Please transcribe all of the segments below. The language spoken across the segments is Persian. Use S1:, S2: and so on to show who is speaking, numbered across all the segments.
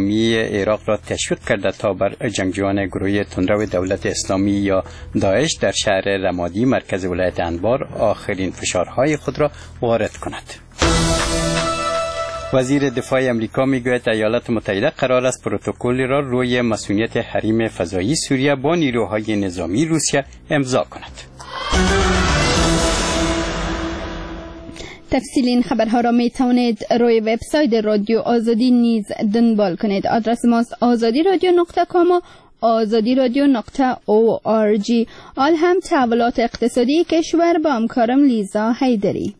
S1: اسلامی عراق را تشویق کرده تا بر جنگجویان گروه تندرو دولت اسلامی یا داعش در شهر رمادی مرکز ولایت انبار آخرین فشارهای خود را وارد کند. وزیر دفاع امریکا میگوید ایالات متحده قرار است پروتکلی را روی مسئولیت حریم فضایی سوریه با نیروهای نظامی روسیه امضا کند.
S2: تفصیل این خبرها را می توانید روی وبسایت رادیو آزادی نیز دنبال کنید. آدرس ماست azadi.radio.com و azadi.radio.org. آل هم تحولات اقتصادی کشور با همکارم لیزا حیدری.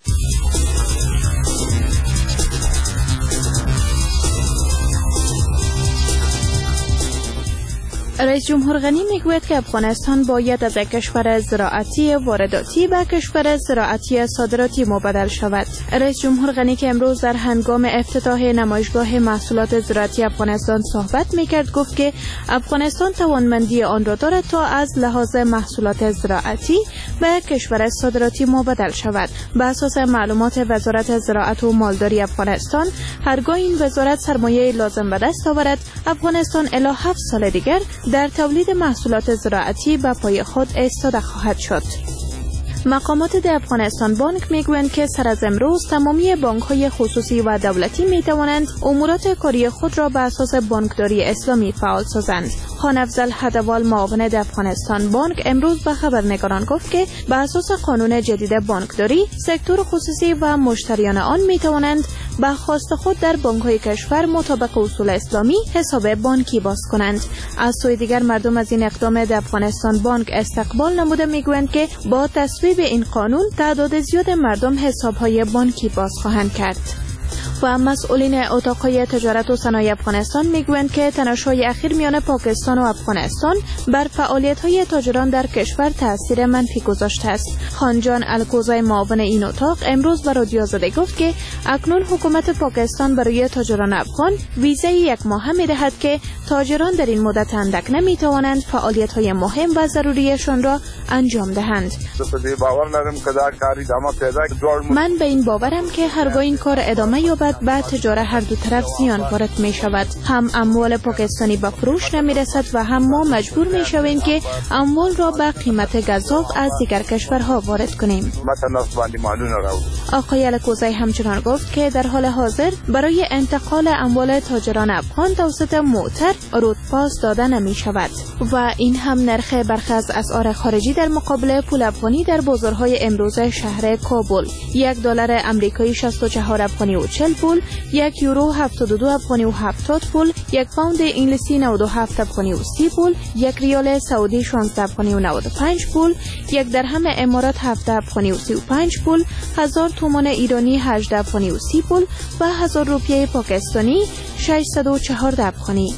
S3: رئیس جمهور غنی میگوید که افغانستان باید از کشور زراعتی وارداتی به کشور زراعتی صادراتی مبدل شود. رئیس جمهور غنی که امروز در هنگام افتتاح نمایشگاه محصولات زراعتی افغانستان صحبت میکرد گفت که افغانستان توانمندی آن را دارد تا از لحاظ محصولات زراعتی به کشور صادراتی مبدل شود. به اساس معلومات وزارت زراعت و مالداری افغانستان، هرگاه این وزارت سرمایه لازم به دست آورد، افغانستان الی 7 سال دیگر در تولید محصولات زراعتی به پای خود ایستاده خواهد شد. مقامات در افغانستان بانک میگویند که سر از امروز تمامی بانک‌های خصوصی و دولتی میتوانند امورات کاری خود را به اساس بانکداری اسلامی فعال سازند. خان افضل هدوال معاون در افغانستان بانک امروز به خبرنگاران گفت که به اساس قانون جدید بانکداری، سکتور خصوصی و مشتریان آن میتوانند به خواست خود در بانک‌های کشور مطابق اصول اسلامی حساب بانکی باز کنند. از سوی دیگر مردم از این اقدام در افغانستان بانک استقبال نموده میگویند که با تصویب این قانون تعداد زیاد مردم حساب‌های بانکی باز خواهند کرد. و مسئولین اتاق‌های تجارت و صنایع افغانستان میگویند که تنش‌های اخیر میان پاکستان و افغانستان بر فعالیت‌های تاجران در کشور تأثیر منفی گذاشته است. خانجان الکوزای معاون این اتاق امروز به رادیو آزادی گفت که اکنون حکومت پاکستان برای تاجران افغان ویزای 1 ماه می‌دهد که تاجران در این مدت اندک نمی‌توانند فعالیت‌های مهم و ضروریشان را انجام دهند. من به این باورم که هرگاه این کار ادامه یابد به تجارت هر دو طرف زیان وارد می شود. هم اموال پاکستانی به فروش نمی رسد و هم ما مجبور می شویم که اموال را به قیمت گزاف از دیگر کشورها وارد کنیم. آقای الکوزای همچنان گفت که در حال حاضر برای انتقال اموال تاجران افغان توسط معتر رودپاس داده نمی شود و این هم نرخ برخی از اسعار خارجی در مقابل پول افغانی در بازارهای امروز شهر کابل: $1 آمریکایی 64 افغانی و 40 پول، 1 یورو 72 افغانی و 70 پول، 1 پوند انگلیسی 97 افغانی و 30 پول، 1 ریال سعودی 16 افغانی و 95 پول، 1 درهم امارات 17 افغانی و 35 پول، 1000 تومان ایرانی 18 افغانی و 30 پول و 1000 روپیه پاکستانی 614 افغانی.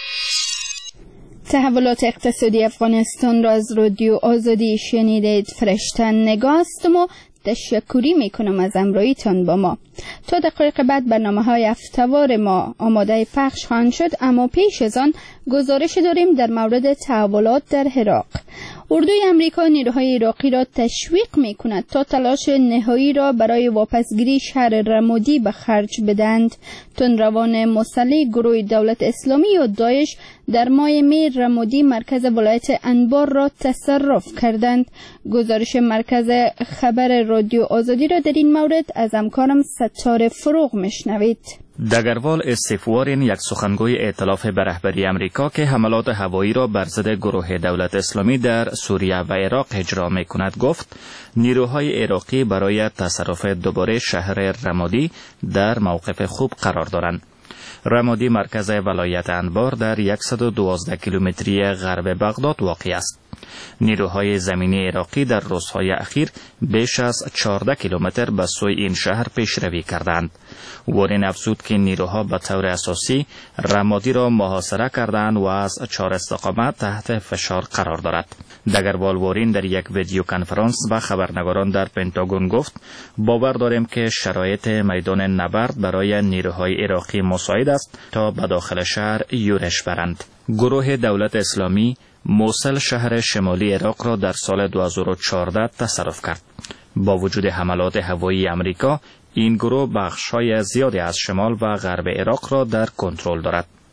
S2: تحولات اقتصادی افغانستان را از رادیو آزادی شنیدید. فرشته نگاستم و تشکری میکنم از همراهیتان با ما. تا دقایق بعد برنامه‌های هفته‌وار ما آماده پخش خواهند شد، اما پیش از آن گزارش داریم در مورد تحولات در عراق. اردوی امریکا نیروهای عراقی را تشویق می‌کند تا تلاش نهایی را برای واپسگیری شهر رمادی به خرج بدهند. تندروان مسلح گروه دولت اسلامی یا داعش در ماه می رمادی مرکز ولایت انبار را تصرف کردند. گزارش مرکز خبر رادیو آزادی را در این مورد از همکارم ستاره فروغ میشنوید.
S4: دگروال استیفوارین، یک سخنگوی ائتلاف به رهبری امریکا که حملات هوایی را بر ضد گروه دولت اسلامی در سوریه و عراق اجرا می‌کند، گفت نیروهای عراقی برای تصرف دوباره شهر رمادی در موقف خوب قرار دارند. رمادی مرکز ولایت انبار در 112 کیلومتری غرب بغداد واقع است. نیروهای زمینی عراقی در روزهای اخیر بیش از 14 کیلومتر به سوی این شهر پیشروی کردند. وارین افزود که نیروها به طور اساسی رمادی را محاصره کردند و از 4 استقامت تحت فشار قرار دارد. دگروال وارین در یک ویدیو کنفرانس با خبرنگاران در پنتاگون گفت باور داریم که شرایط میدان نبرد برای نیروهای عراقی مساعد است تا به داخل شهر یورش برند. گروه دولت اسلامی موصل شهر شمالی عراق را در سال 2014 تصرف کرد. با وجود حملات هوایی امریکا، این گروه بخش‌های زیادی از شمال و غرب عراق را در کنترل دارد.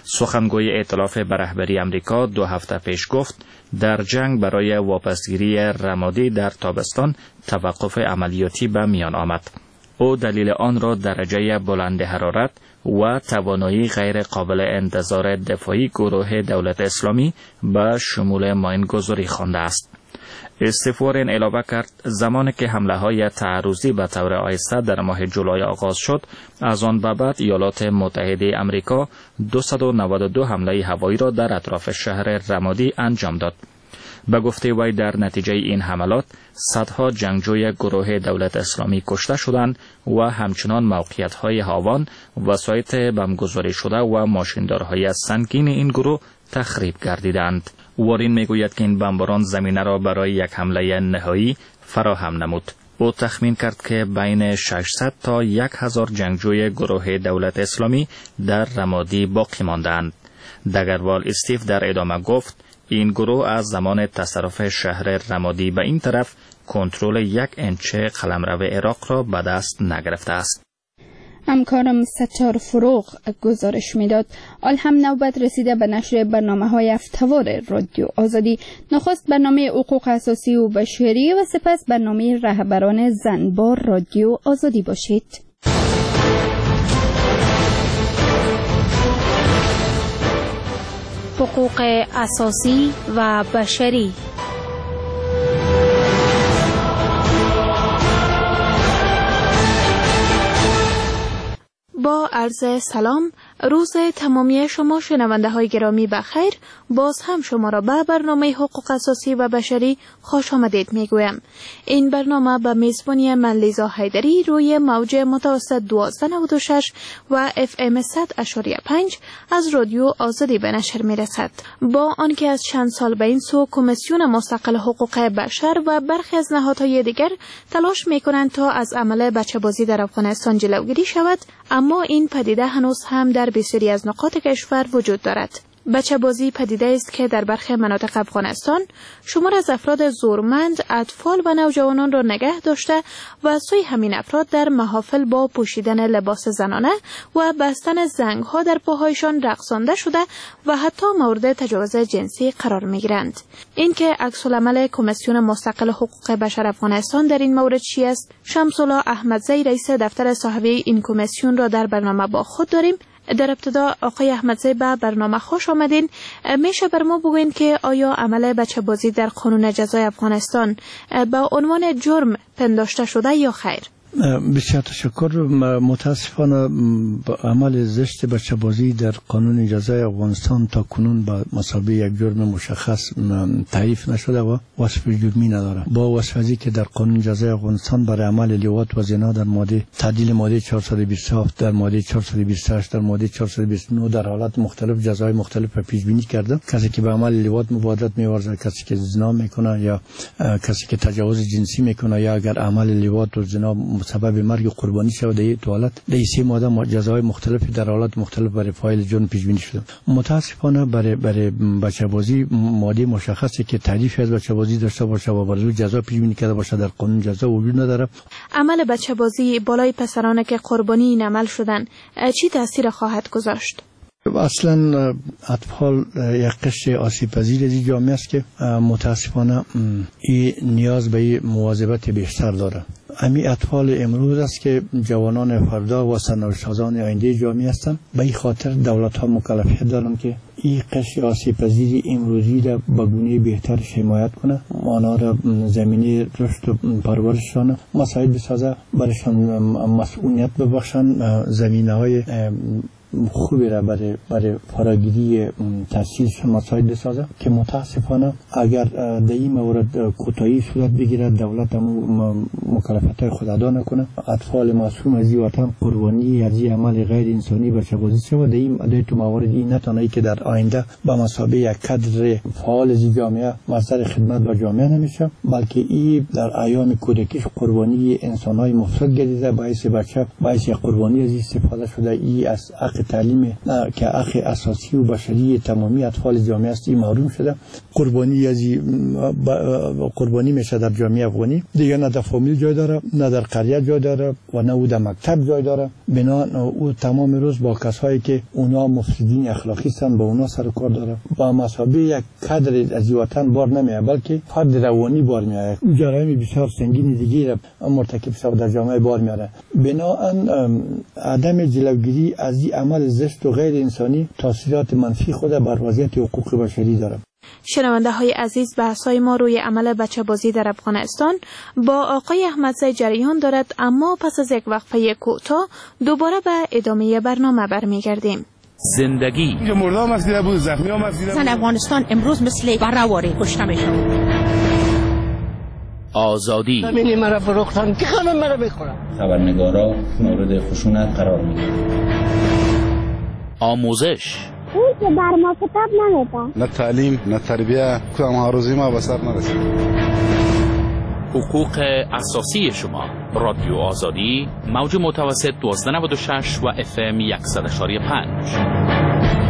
S4: سخنگوی ائتلاف به رهبری امریکا 2 هفته پیش گفت در جنگ برای واپسگیری رمادی در تابستان توقف عملیاتی به میان آمد. او دلیل آن را درجه بلند حرارت و توانایی غیر قابل انتظار دفاعی گروه دولت اسلامی به شمول ماینگذاری خوانده است. استفوارین علاوه کرد زمانی که حمله های تعرضی به طور آهسته در ماه جولای آغاز شد، از آن به بعد ایالات متحده امریکا 292 حمله هوایی را در اطراف شهر رمادی انجام داد. به گفته وی در نتیجه این حملات صدها جنگجوی گروه دولت اسلامی کشته شدند و همچنان موقعیت‌های هاوان، وسایط بمبگذاری شده و ماشیندارهای سنگین این گروه تخریب گردیدند. وارین میگوید که این بمباران زمینه را برای یک حمله نهایی فراهم نمود. او تخمین کرد که بین 600 تا 1000 جنگجوی گروه دولت اسلامی در رمادی باقی ماندند. دگروال استیو در ادامه گفت این گروه از زمان تصرف شهر رمادی به این طرف کنترل 1 انچ قلمرو عراق را به دست نگرفته است.
S2: همکارم ستار فروغ گزارش میداد. آل هم نوبت رسیده به نشر برنامه‌های هفته‌وار رادیو آزادی. نخست برنامه حقوق اساسی و بشری و سپس برنامه رهبران زنبار رادیو آزادی باشید.
S3: حقوق اساسی و بشری. با عرض سلام، روز تمامی شما شنونده های گرامی بخیر. باز هم شما را به برنامه حقوق اساسی و بشری خوش آمدید میگویم. این برنامه به میزبانی من لیزا حیدری روی موج متوسط 1296 و FM 100.5 از رادیو آزادی به نشر میرسد. با آنکه از چند سال به این سو کمیسیون مستقل حقوق بشر و برخی از نهادهای دیگر تلاش میکنند تا از عمل بچه‌بازی در افغانستان جلوگیری شود، اما این پدیده هنوز هم در بسیاری از نقاط کشور وجود دارد. بچه‌بازی پدیده است که در برخی مناطق افغانستان شمار از افراد زورمند، اطفال و نوجوانان را نگه داشته و سوی همین افراد در محافل با پوشیدن لباس زنانه و بستن زنگ‌ها در پاهایشان رقصانده شده و حتی مورد تجاوز جنسی قرار می‌گیرند. اینکه عکس‌العمل کمیسیون مستقل حقوق بشر افغانستان در این مورد چی است، شمس‌الله احمدزی رئیس دفتر صاحبه این کمیسیون را در برنامه با خود داریم. در ابتدا آقای احمدزی به برنامه خوش آمدین. میشه بر ما بگوین که آیا عمل بچه‌بازی در قانون جزای افغانستان با عنوان جرم پنداشته شده یا خیر؟
S5: بسیار تشکر. متاسفانه عمل زشت بچه‌بازی در قانون جزای افغانستان تا کنون به مثابه یک جرم مشخص تعریف نشده و وصف جرمی نداره. با وصفی که در قانون جزای افغانستان برای عمل لواط و زنا در ماده تعدیل ماده 427 در ماده 428 در ماده 429 در حالات مختلف جزای مختلف پیش بینی کرده. کسی که به عمل لواط مبادرت می‌ورزد، کسی که زنا میکنه یا کسی که تجاوز جنسی میکنه یا اگر عمل لواط و زنا سبب مرگ قربانی شود در این حالت در سه ماده جزای مختلفی در حالات مختلف برای فاعل جرم پیش بینی شده. متاسفانه برای بچه‌بازی ماده مشخصی که تعریفی از بچه‌بازی داشته باشه و برای جزا پیش بینی کرده باشه در قانون جزا وجود نداره.
S3: عمل بچه‌بازی بالای پسران که قربانی این عمل شدن چی تاثیر خواهد گذاشت؟
S5: اصلا اطفال یک قشر آسیب پذیر از جامعه است که متاسفانه این نیاز به مواظبت بیشتر داره. همین اطفال امروز است که جوانان فردا و سرنوشت‌سازان آینده جامعه هستند. به این خاطر دولت‌ها مکلفیت دارند که این قشر آسیب پذیر امروزی را به گونه بهتر حمایت کنه، آنها را زمینه رشد و پرورششان مساعد بسازه، برایشان مسئولیت ببخشند، زمینه‌های خوبی را برای فراگیری تحصیلش مساعد بسازه که متاسفانه اگر در این مورد کوتاهی صورت بگیرد، دولت مکلفیت‌های خود ادا نکنه، اطفال معصوم از این وطن قربانی از این عمل غیر انسانی بچه‌بازی شود، در تو موارد این نتانایی که در آینده به مثابه یک کادر فعال از جامعه مصدر خدمت به جامعه نمیشه، بلکه این در ایام کودکیش قربانی انسان‌های مفرد گردیده، باعث بچه باعث قربانی از استفاده شده، این از حق تعلیم که حق اساسی و بشری تمامی اطفال جامعه است محروم شده. قربانی میشه در جامعه افغانی. دیگه نه در فامیل جای داره، نه در قریه جای داره و نه در مکتب جای داره. بنا او تمام روز با کسایی که اونا مفسدین اخلاقی هستند با اونا سر کار داره. با مسابقه یک کادر از وطن بار نمیاد، بلکه فرد روانی بار میاد. جرایم بسیار سنگین دیگه مرتکب شده در جامعه بار میاره. بنابراین عدم جلوگیری از این عمل زشت و غیر انسانی تاثیرات منفی خود بر وضعیت حقوق بشری داره.
S3: شنونده های عزیز، بحث‌های ما روی عمل بچه بازی در افغانستان با آقای احمدزی جریان دارد، اما پس از یک وقفه کوتاه دوباره به ادامه برنامه برمیگردیم.
S6: زندگی
S7: مردم مسئله بود، زخمی هم مسئله بود.
S6: افغانستان امروز مثل بره‌واره کشته میشه. آزادی
S8: همینی مرا فروختن که خانم مرا بخورم.
S9: خبرنگارا مورد خشونت قرار میگیرن.
S6: آموزش
S10: اون که بر ما کتاب نمیده،
S7: نه تعلیم نه تربیه، کدام هاروزی ما به سر نرسید.
S6: حقوق اساسی شما. رادیو آزادی، موج متوسط 1296 و FM 100.5.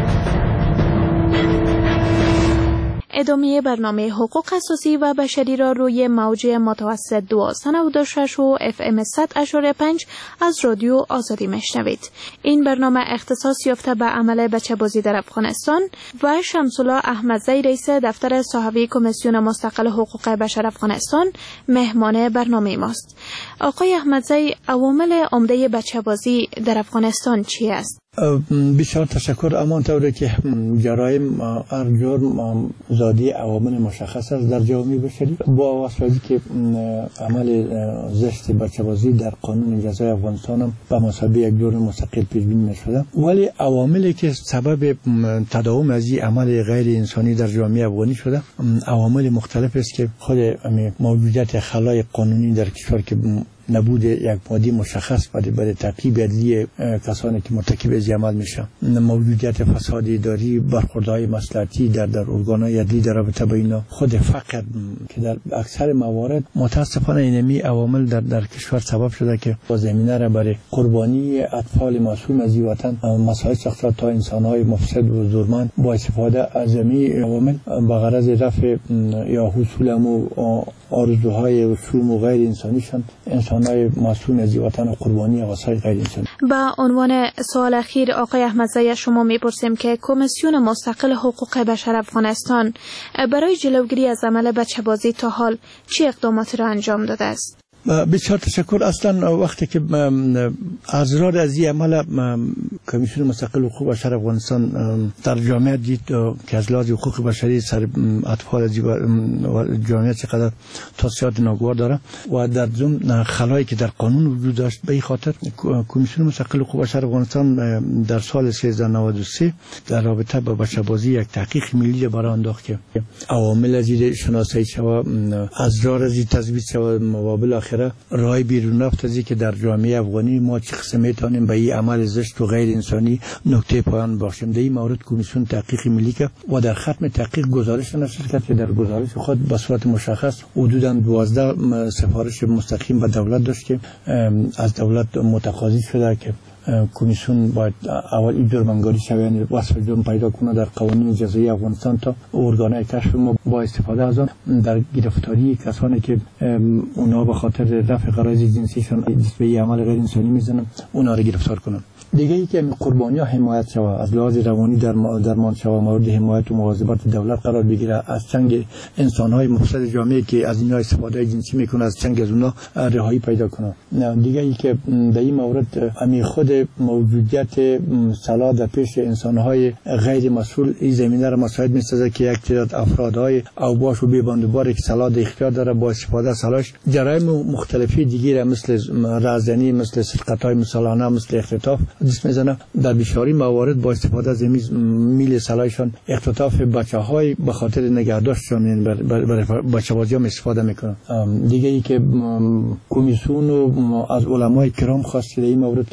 S3: ادامه برنامه حقوق اساسی و بشری را روی موج متوسط 1296 و FM 100.5 از رادیو آزادی میشنوید. این برنامه اختصاص یافته به عمل بچه بازی در افغانستان و شمس‌الله احمدزی رئیس دفتر صحوی کمیسیون مستقل حقوق بشر افغانستان مهمان برنامه ماست. آقای احمدزی، عوامل عمده بچه بازی در افغانستان چی است؟
S5: بسیار تشکر. اما طوری که جرایم هر جرم زادی عوامل مشخص است در جامعه بشری، با واسطه که عمل زشت بچه‌بازی در قانون جزای افغانستان هم به مثابه یک جرم مستقل پیش بینی می‌شده، ولی عواملی که سبب تداوم از این عمل غیر انسانی در جامعه افغانی شده عوامل مختلف است که خود موجودیت خلای قانونی در کشور که نبود یک ماده مشخص برای تعقیب عدلی کسانی که مرتکب از عمل میشن، موجودیت فساد اداری، برخوردهای مصلحتی در ارگانهای عدلی در رابطه با اینا، خود فقر که در اکثر موارد متاسفانه اینمی عوامل در کشور سبب شده که با زمینه را برای قربانی اطفال معصوم از وطن مسائل شخصیت تا انسانهای مفسد و ظلمن با استفاده از این عوامل با غرض رفع یا حصول آرزوهای رسوم و غیر انسانیشان انسانهای معصوم از وطن و قربانی آثار غیر انسانی.
S3: با عنوان سوال اخیر آقای احمدزی شما میپرسیم که کمیسیون مستقل حقوق بشر افغانستان برای جلوگیری از عمل بچه‌بازی تا حال چه اقداماتی را انجام داده است؟
S5: بسیار تشکر. اصلا وقتی که اضرار از این عمل کمیسیون مستقل حقوق بشر افغانستان در جامعه دید که از لحاظ حقوق بشری سر اطفال از جامعه چقدر تاثیرات ناگوار داره و در ضمن خلایی که در قانون وجود داشت، به این خاطر کمیسیون مستقل حقوق بشر افغانستان در سال 1393 در رابطه با بچه‌بازی یک تحقیق ملی برای انداخت که عوامل از شناسایی شود، اضرار از تثبیت شود، مقابل راه بیرون رفت از که در جامعه افغانی ما چه قسم میتونیم به این عمل زشت و غیر انسانی نکته پایان باشیم. در این مورد کمیسیون تحقیق ملی که و در ختم تحقیق گزارش نشر کرد که در گزارش خود به صورت مشخص حدوداً 12 سفارش مستقیم به دولت داشت که از دولت متقاضی شده که کمیسیون باید اول این جرم‌انگاری شود، یعنی وصف جرم پیدا کنه در قوانین جزایی افغانستان تا ارگان‌های کشف ما با استفاده از آن در گرفتاری کسانی که اونا به خاطر رفع غرایز جنسیشان به این عمل غیر انسانی میزنن اونا را گرفتار کنن. دیگه ای که قربانی‌ها حمایت شود، از لحاظ روانی درمان شود، مورد حمایت و مواظبت دولت قرار بگیره، از چنگ انسان‌های مفسد جامعه که از اینا استفاده جنسی میکنه از چنگ از اونا رهایی پیدا کنه. دیگه ای که در این مورد امی خود موجودیت صلاح در پیش انسان‌های غیر مسئول این زمینه را مساعد می‌سازه که یک تعداد افرادهای اوباش و بی‌باندوبار که صلاح در اختیار داره با استفاده از صلاحش جرایم مختلفی دیگه مثل رازدنی، مثل سرقت‌های مسلحانه، مثل اختطاف دست میزنه. در بسیاری موارد با استفاده از میل صلاحشان اختطاف بچه‌های به خاطر نگهداشتشان، یعنی برای بچه‌بازی هم استفاده میکنن. دیگه ای که کمیسیون از علمای کرام خواسته در این مورد که از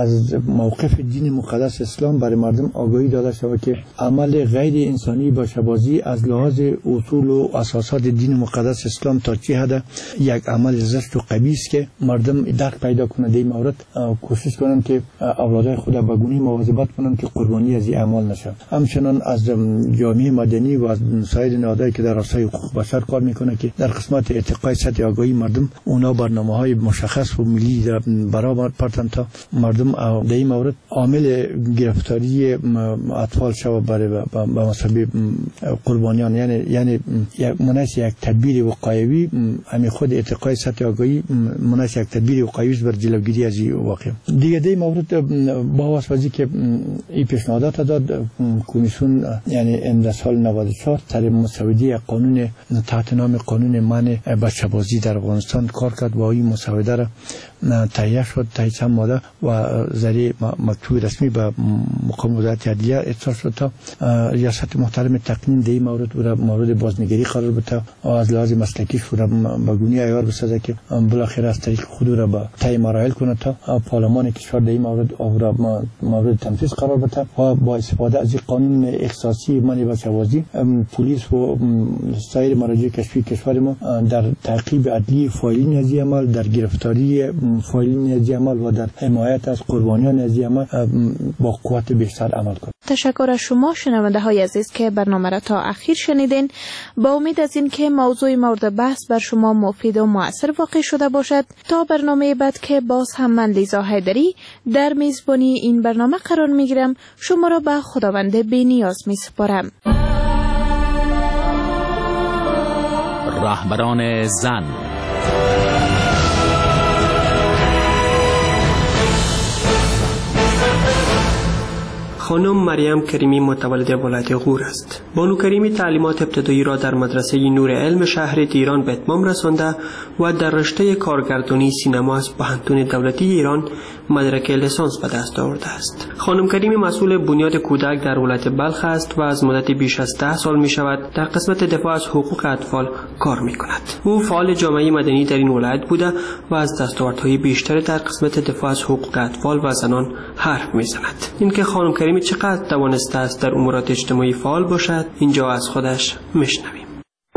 S5: از موقف دین مقدس اسلام برای مردم آگاهی داده شود که عمل غیر انسانی باشه بازی از لحاظ اصول و اساسات دین مقدس اسلام تا چه حد یک عمل زشت و قبیح است که مردم درک پیدا کنند. در این مورد کوشش کنند که اولادای خود به گونه مواظبت کنند که قربانی از این اعمال نشن. همچنان از جامعه مدنی و از سایر نهادهایی که در راستای حقوق بشر کار میکنه که در قسمت ارتقای سطح آگاهی مردم اونا برنامه‌های مشخص و ملی برابر پرتن تا مردم در این مورد عامل گرفتاری اطفال شو برای به مسابقه قربانیان، یعنی مناسب یک تدبیر وقایوی همین خود ارتقای سطح آگاهی مناسب یک تدبیر وقایوی بر جلوگیری از این واقعه. دیگه در این مورد با واسطه که این پیشنهادات داد کمیسیون یعنی اند سال 94 طرح مسوده قانون تحت نام قانون منع بچه‌بازی در افغانستان کار کرد و این مسوده را تهیه شد تا چند ماده و ذریعه مکتوب رسمی به مقام وزارت عدلیه ارسال شد تا ریاست محترم تقنین در این مورد بازنگری قرار بده و از لحاظ مسلکی شده به گونه عیار بسازه که بالاخره از طریق خود را به طی مراحل کنه تا پارلمان کشور در این مورد تنفیذ قرار بده و با استفاده از قانون اختصاصی منع بچه‌بازی پلیس و سایر مراجع کشفی کشور ما در تعقیب عدلی فاعلین از این عمل، در گرفتاری فاعلین از این عمل و در حمایت از قربانیان از این عمل با قوت بیشتر عمل کنند.
S3: تشکر از شما شنونده های عزیز که برنامه را تا اخیر شنیدین. با امید از این که موضوع مورد بحث بر شما مفید و مؤثر واقع شده باشد، تا برنامه بعد که باز هم من لیزا حیدری در میزبانی این برنامه قرار میگیرم، شما را به خداوند بی‌نیاز میسپارم.
S6: رهبران زن.
S11: خانم مریم کریمی متولد ولایت غور است. بانو کریمی تعلیمات ابتدایی را در مدرسه نور علم شهر ایران به اتمام رسانده و در رشته کارگردانی سینما از پوهنتون دولتی ایران مدرک لیسانس به دست آورده است. خانم کریمی مسئول بنیاد کودک در ولایت بلخ است و از مدت بیش از 10 سال می شود در قسمت دفاع از حقوق اطفال کار می کند. او فعال جامعه مدنی در این ولایت بوده و از دستاوردهای بیشتر در قسمت دفاع از حقوق اطفال و زنان حرف می زند. اینکه خانم کریمی چقدر توانسته است در امورات اجتماعی فعال باشد اینجا از خودش میشنویم.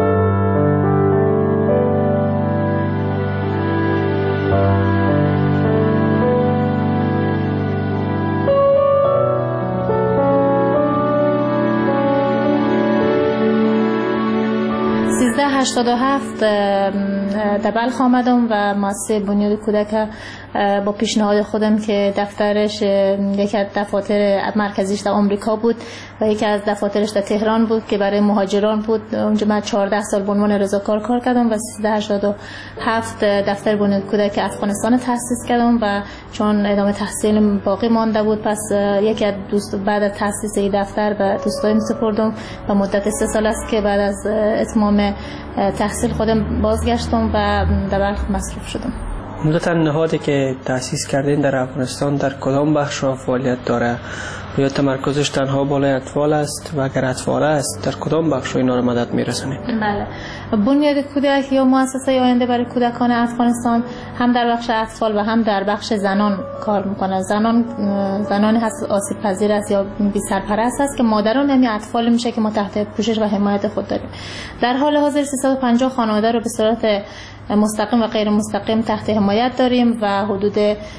S12: در بلخ آمدم و مؤسسه بنیاد کودک با پیشنهاد خودم که دفترش یکی از دفاتر مرکزیش در آمریکا بود و یکی از دفاترش در تهران بود که برای مهاجران بود. اونجا من 14 سال به عنوان رضاکار کار کردم و 1387 دفتر بنیاد کودک افغانستان تأسیس کردم و چون ادامه تحصیل باقی مانده بود، پس یکی از بعد از تأسیس این دفتر به دوستایم سپردم و مدت 3 سال است که بعد از اتمام تحصیل خودم بازگشتم و در بلخ مصروف شدم.
S11: عمدتاً نهادی که تأسیس کردین در افغانستان در کدام بخش را فعالیت داره؟ یا تمرکزش تنها بالای اطفال است و اگر اطفال است در کدام بخش اینا را مدد میرسونید؟
S12: بله، بنیاد کودک یا مؤسسه آینده برای کودکان افغانستان هم در بخش اطفال و هم در بخش زنان کار میکنه. زنانی هست آسیب پذیر است یا بی سرپرست است که مادران همین اطفال میشه که ما تحت پوشش و حمایت خود داریم. در حال حاضر 350 خانواده رو به صورت مستقیم و غیر مستقیم تحت حمایت داریم و حدود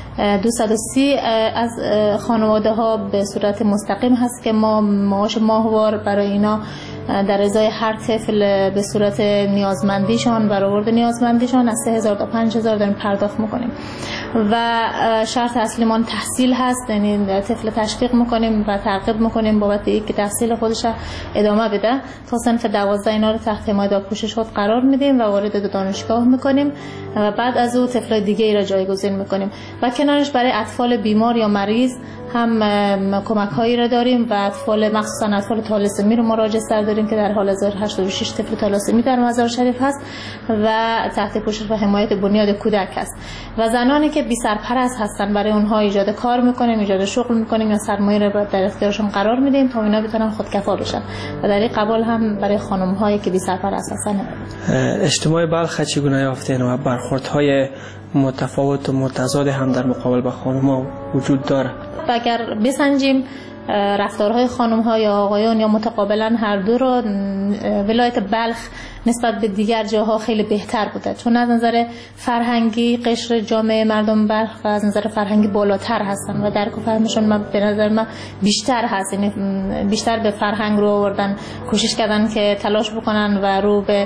S12: 230 از خانواده ها به صورت مستقیم هست که ما معاش ماهوار برای اینا در ازای هر طفل به صورت نیازمندیشان برآورد نیازمندیشان از 3000 تا 5000 داریم پرداخت میکنیم و شرط اصلیمان تحصیل هست، یعنی طفل تشویق میکنیم و ترغیب میکنیم بابت اینکه تحصیل خودش ادامه بده تا صنف 12 اینا رو تحت حمایت و پوشش خود قرار میدیم و وارد دانشگاه میکنیم و بعد از او طفل دیگه ای را جایگزین میکنیم و کنارش برای اطفال بیمار یا مریض هم کمک هایی را داریم و اطفال مخصوصا اطفال طالسمی رو مراجع داریم که در حال حاضر 86 طفل طالسمی در مزار شریف هست و تحت پوشش و حمایت بنیاد کودک هست و زنانی که بی سرپرست هستن برای اونها ایجاد کار میکنیم، ایجاد شغل میکنیم یا سرمایه رو در اختیارشون قرار میدیم تا اینا بتونن خودکفا بشن و در این قبال هم برای خانم هایی که بی سرپرست هستن.
S11: اجتماع بلخ چگونه یافتین و برخوردهای متفاوت و متضاد هم در مقابل با خانم‌ها وجود داره.
S12: اگر بسنجیم رفتارهای خانم‌ها یا آقایان یا متقابلا هر دو را، ولایت بلخ نسبت به دیگر جاها خیلی بهتر بوده، چون از نظر فرهنگی قشر جامعه مردم بلخ از نظر فرهنگی بالاتر هستن و درک و فهمشون به نظر من بیشتر هست، یعنی بیشتر به فرهنگ رو آوردن، کوشش کردن که تلاش بکنن و رو به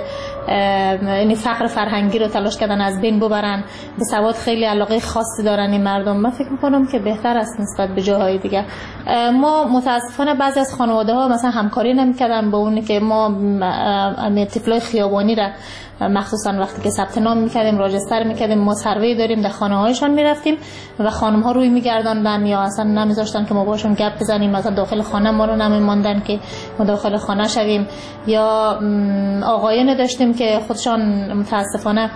S12: یعنی فقر فرهنگی رو تلاش کردن از بین ببرن. به سواد خیلی علاقه خاصی دارن این مردم. من فکر می‌کنم که بهتر است نسبت به جاهای دیگه. ما متاسفانه بعضی از خانواده‌ها مثلا همکاری نمی‌کردن با اونی که ما طفلای خیابانی را مخصوصا وقتی که ثبت نام می‌کردیم، راجستر می‌کردیم، ما سروی داریم، در خانه‌هایشان می‌رفتیم و خانم‌ها روی می‌گرداندن یا اصلا نمی‌ذاشتن که ما باشون گپ بزنیم، مثلا داخل خانه ما رو نمی‌ماندن که ما داخل خانه شویم. یا آقایان داشتیم که خودشان متاسفانه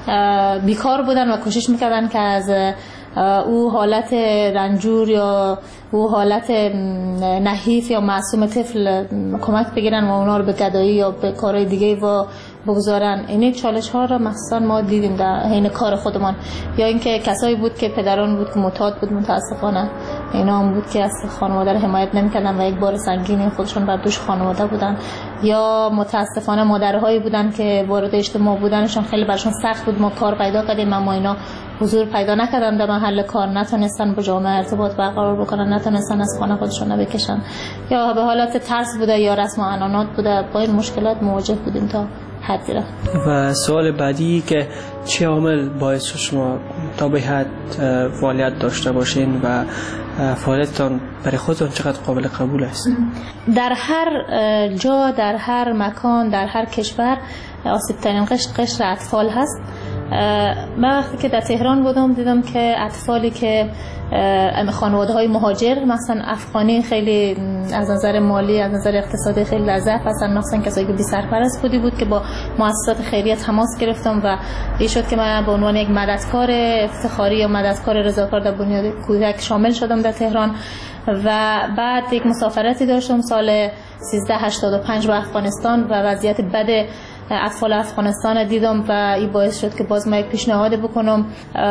S12: بیکار بودن و کوشش می‌کردن که از او حالت رنجور یا او حالت نحیف یا معصوم طفل کمک بگیرن و اونا رو به گدایی یا به کارهای دیگه و بگذارن. این چالش ها را مخصوصا ما دیدیم در حین کار خودمان. یا اینکه کسایی بود که پدران بود که معتاد بود، متاسفانه اینا هم بود که از خانواده حمایت نمی‌کردن و یک بار سنگین خودشون بر دوش خانواده بودن. یا متاسفانه مادرهایی بودن که وارد اجتماع بودنشون خیلی برشون سخت بود. ما کار پیدا کردیم اما اینا حضور پیدا نکردن در محل کار، نتونستن با جامعه ارتباط برقرار بکنن، نتونستن از خانه خودشون بکشن، یا به حالت ترس بوده یا رسم و عنعنات بوده. با این مشکلات مواجه بودیم تا حدی را.
S11: و سوال بعدی که چه عامل باعث شما تا به حد فعالیت داشته باشین و فعالیتتان برای خودتان چقدر قابل قبول است؟
S12: در هر جا، در هر مکان، در هر کشور آسیب‌ترین قشر اطفال هست. من وقتی که در تهران بودم دیدم که اطفالی که خانواده‌های مهاجر مثلا افغانی خیلی از نظر مالی، از نظر اقتصادی خیلی ضعیف هستن، مثلا کسایی که بی سرپرست بود که با مؤسسات خیریه تماس گرفتم و این شد که من به عنوان یک مددکار افتخاری یا مددکار رضاکار در بنیاد کودک شامل شدم در تهران. و بعد یک مسافرتی داشتم سال 1385 به افغانستان و وضعیت بد اطفال افغانستان دیدم و این باعث شد که باز ما یک پیشنهاد بکنم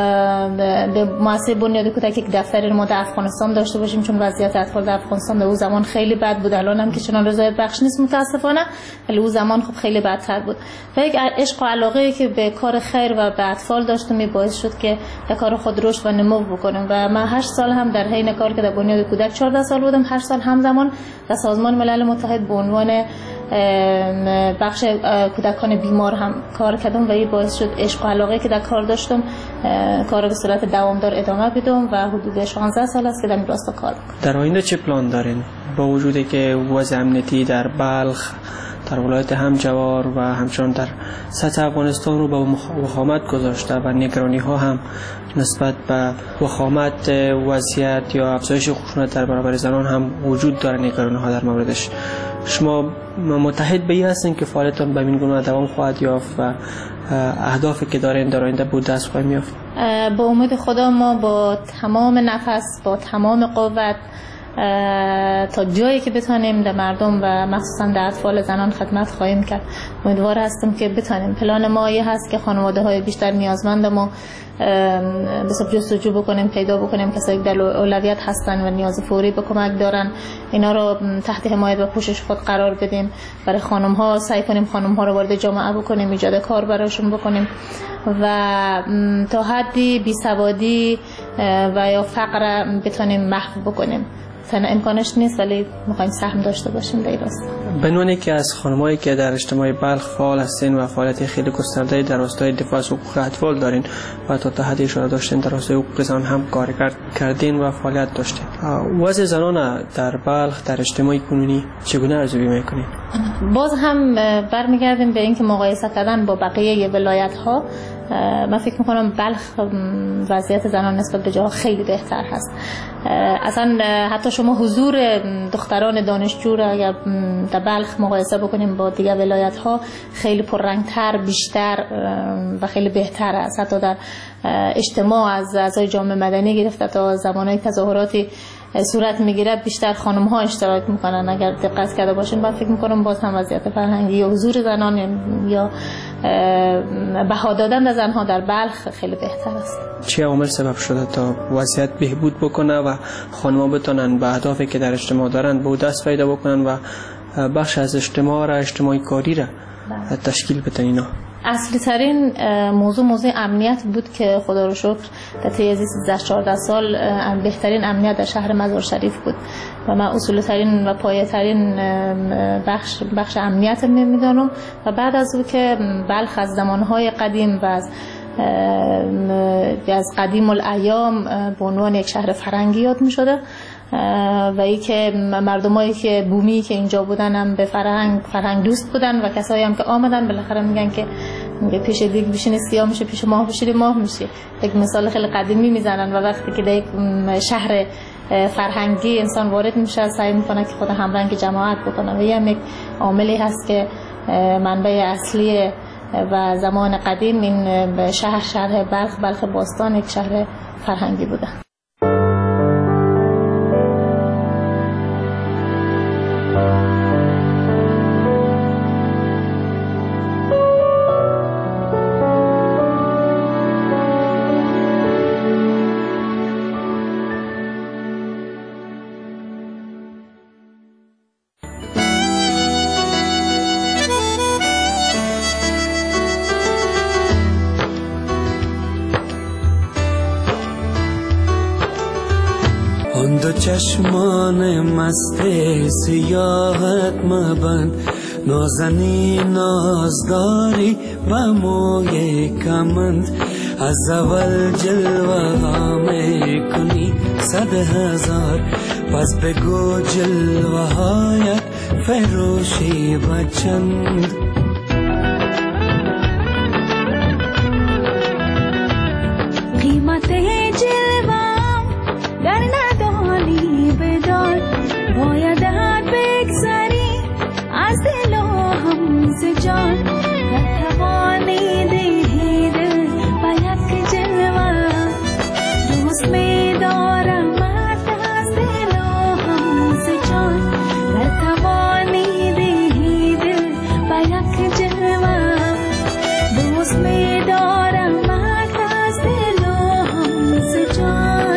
S12: به مؤسسه بنیاد کودک یک دفتر ما در افغانستان داشته باشیم، چون وضعیت اطفال در افغانستان در اون زمان خیلی بد بود. الان هم که چنان رضایت بخش نیست متاسفانه، ولی اون زمان خب خیلی بدتر بود. و یک عشق و علاقه‌ای که به کار خیر و به اطفال داشتم می باعث شد که در کار خود رشد و نمو بکنم. و من 8 سال هم در حین کار که در بنیاد کودک 14 سال بودم، 8 سال همزمان در سازمان ملل متحد به عنوان بخش کودکان بیمار هم کار کردم و این باعث شد عشق و علاقه که در کار داشتم کار به صورت دوامدار ادامه بدم و حدود 16 سال است که در این راستا کار میکنم.
S11: در آینده چه پلان دارین با وجودی که وضع امنیتی در بلخ، در ولایت همجوار و همچنان در سطح افغانستان رو به وخامت گذاشته و نگرانی ها هم نسبت به وخامت وضعیت یا افزایش خشونت در برابر زنان هم وجود داره، نگرانی ها در موردش؟ شما متحد به این هستین که فعالیتتان به این گونه دوام خواهد یافت و اهدافی که دارین در آینده بود دست خواهیم یافت؟
S12: با امید خدا ما با تمام نفس، با تمام قوت تا جایی که بتونیم در مردم و مخصوصا در اطفال زنان خدمت خواهیم کرد. امیدوار هستم که بتونیم. پلان ما یه هست که خانواده های بیشتر نیازمند ما به جستجو بکنیم، پیدا بکنیم کسایی که در اولویت هستن و نیاز فوری به کمک دارن، اینا رو تحت حمایت و پوشش خود قرار بدیم. برای خانم ها سعی کنیم خانم ها رو وارد جامعه بکنیم، ایجاد کار براشون بکنیم و تا حدی بیسوادی و یا فقر بتونیم محو بکنیم. امکانش نیست ولی میخوایم سهم داشته باشیم در این راستا.
S11: بنوانی که از خانمایی که در اجتماع بلخ فعال هستین و فعالیت خیلی گسترده در راستای دفاع از حقوق اطفال دارین و تا حدی اشاره داشتین در راستای حقوق زنان هم کار کردین و فعالیت داشتین، وضع زنان در بلخ در اجتماع کنونی چگونه ارزیابی میکنین؟
S12: باز هم برمیگردیم به اینکه مقایسه کردن با بقیه ولایت ها. من فکر میکنم بلخ وضعیت زنان نسبت به جاها خیلی بهتر هست. اصلا حتی شما حضور دختران دانشجو را اگر در بلخ مقایسه بکنیم با دیگر ولایت ها خیلی پررنگتر، بیشتر و خیلی بهتر است. حتی در اجتماع از اعضای جامعه مدنی گرفته تا زمانهای تظاهراتی صورت میگیره بیشتر خانم ها اشتراک میکنن. اگر دقت کرده باشین من فکر میکنم باز هم وضعیت فرهنگی یا حضور زنان یا بها دادن به زنها در بلخ خیلی بهتر است.
S11: چه عوامل سبب شده تا وضعیت بهبود بکنه و خانم‌ها بتونن به اهدافی که در اجتماع دارن به دست پیدا بکنن و بخش از اجتماعی کاری را تشکیل بدن؟ اینا
S12: اصلی ترین موضوع امنیت بود که خدا رو شکر در طی 13-14 سال بهترین امنیت در شهر مزار شریف بود و من اصولی ترین و پایه ترین بخش امنیت میدانم. و بعد از او که بلخ از زمانهای قدیم و از قدیم الایام به عنوان یک شهر فرهنگی یاد می شده و ای که مردمایی که بومی که اینجا بودن هم به فرهنگ دوست بودن و کسایی هم که آمدن بالاخره میگن که پیش دیگ بشینی سیاه میشه، پیش ماه بشینی ماه میشه. یک مثال خیلی قدیمی میزنن و وقتی که در یک شهر فرهنگی انسان وارد میشه سعی میکنه که خود همرنگ جماعت بکنه و این یک عاملی هست که منبع اصلی و زمان قدیم این شهر بلخ باستان یک شهر فرهنگی بوده.
S13: دو چشمان مست سیاحت مبند، نازنی نازداری و موی کمند، از اول جلوه ها می کنی 100,000، پس بگو جلوه هایت فروشی و چند.
S14: قیمت جلوه در ندانی بدار، بایدت بگذری از دل و هم ز جان، نتوانی دهی دل و یک جلوه، دوست می دارم از دل و هم ز جان، نتوانی دهی دل و یک جلوه، دوست می دارم از دل و هم ز جان.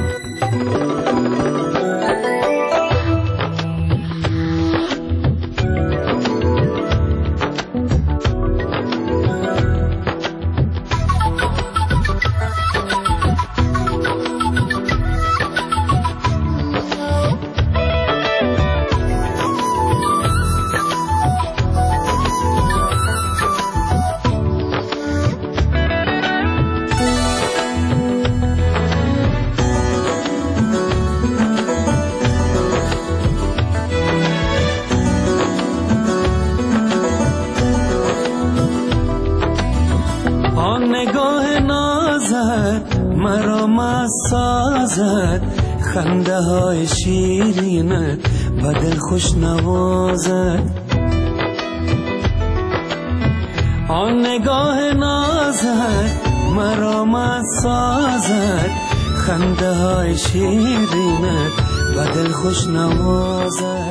S13: مرا مسازد، خنده های شیرینت و دل خوش نوازد، آن نگاه نازت مرا مسازد، خنده های شیرینت و دل خوش نوازد.